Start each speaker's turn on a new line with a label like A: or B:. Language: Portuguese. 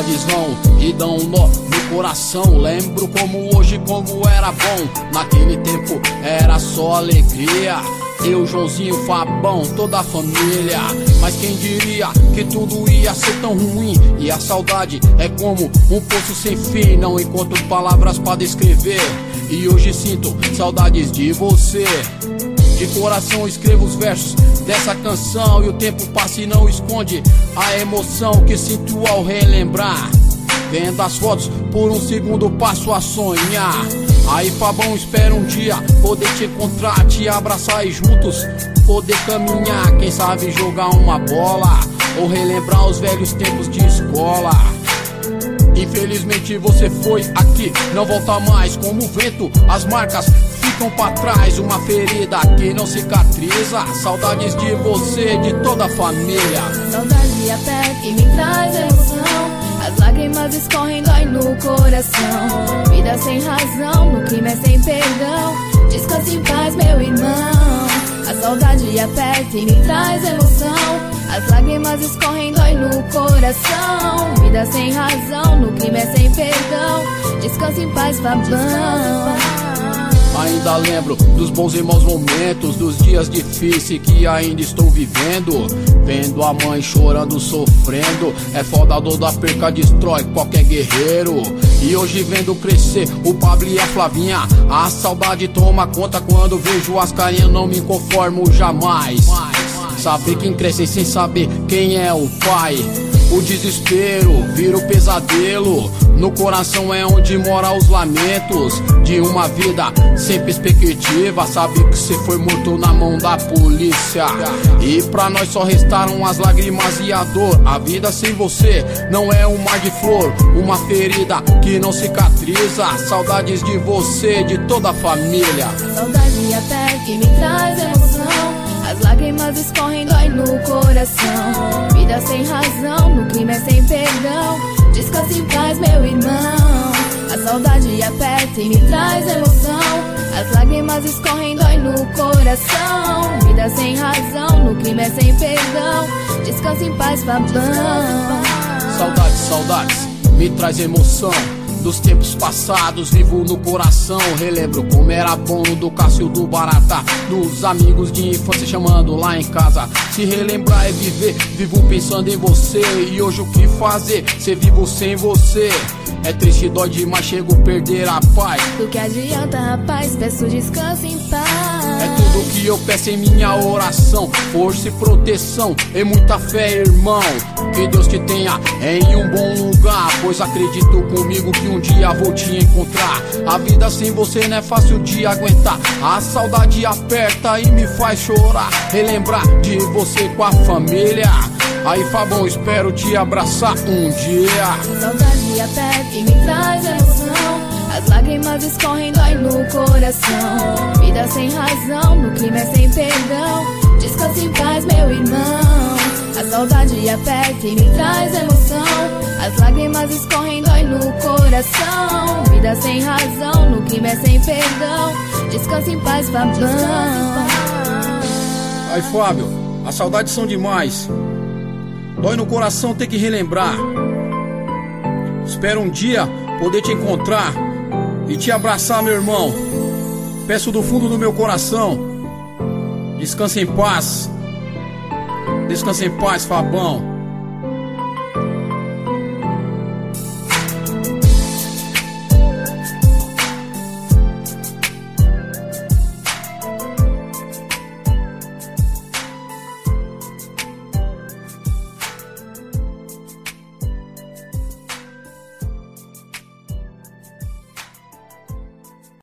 A: saudades vão e dão um nó no coração. Lembro como hoje, como era bom. Naquele tempo era só alegria. Eu, Joãozinho, Fabão, toda a família. Mas quem diria que tudo ia ser tão ruim? E a saudade é como um poço sem fim. Não encontro palavras pra descrever. E hoje sinto saudades de você. De coração escrevo os versos dessa canção. E o tempo passa e não esconde a emoção que sinto ao relembrar. Vendo as fotos, por um segundo passo a sonhar. Aí, Fabão, espero um dia poder te encontrar, te abraçar e juntos poder caminhar. Quem sabe jogar uma bola ou relembrar os velhos tempos de escola. Infelizmente você foi aqui, não volta mais. Como o vento, as marcas ficam pra trás. Uma ferida que não cicatriza. Saudades de você, de toda a família.
B: Saudade aperta e me traz emoção. As lágrimas escorrem, dói no coração. Vida sem razão, no crime é sem perdão. Descanse em paz, meu irmão. A saudade aperta e me traz emoção. As lágrimas escorrem, dói no coração. Vida sem razão, no crime é sem perdão. Descanse em paz, Fabão.
A: Ainda lembro dos bons e maus momentos, dos dias difíceis que ainda estou vivendo. Vendo a mãe chorando, sofrendo. É foda, a dor da perca destrói qualquer guerreiro. E hoje vendo crescer o Pablo e a Flavinha, a saudade toma conta. Quando vejo as carinhas não me conformo jamais. Saber quem cresce sem saber quem é o pai. O desespero vira o pesadelo. No coração é onde mora os lamentos de uma vida sem perspectiva. Sabe que você foi morto na mão da polícia. E pra nós só restaram as lágrimas e a dor. A vida sem você não é um mar de flor, uma ferida que não cicatriza. Saudades de você, de toda a família.
B: Saudade aperta e me traz emoção. As lágrimas escorrem, dói no coração. Vida sem razão, no crime é sem perdão. Descanse em paz, meu irmão. A saudade aperta e me traz emoção. As lágrimas escorrem, dói no coração. Vida sem razão, no crime é sem perdão. Descanse em paz, Fabão.
A: Saudades, saudades, me traz emoção. Dos tempos passados, vivo no coração. Relembro como era bom do Cássio, do Barata, dos amigos de infância chamando lá em casa. Se relembrar é viver, vivo pensando em você. E hoje o que fazer, ser vivo sem você? É triste, dói demais, chego a perder a paz.
B: Do que adianta, rapaz, peço descanso em paz.
A: É tudo que eu peço em minha oração. Força e proteção e muita fé, irmão. Que Deus te tenha em um bom lugar, pois acredito comigo que um dia vou te encontrar. A vida sem você não é fácil de aguentar. A saudade aperta e me faz chorar. Relembrar de você com a família. Aí, Fabão, espero te abraçar um dia.
B: Saudade aperta e me traz emoção. As lágrimas escorrem, dói no coração. Vida sem razão, no crime é sem perdão. Descanse em paz, meu irmão. A saudade aperta e me traz emoção. As lágrimas escorrem, dói no coração. Vida sem razão, no crime é sem perdão. Descanse em paz, Fabão.
A: Aí, Fábio, as saudades são demais. Dói no coração ter que relembrar. Espero um dia poder te encontrar e te abraçar, meu irmão. Peço do fundo do meu coração. Descanse em paz. Descanse em paz, Fabão.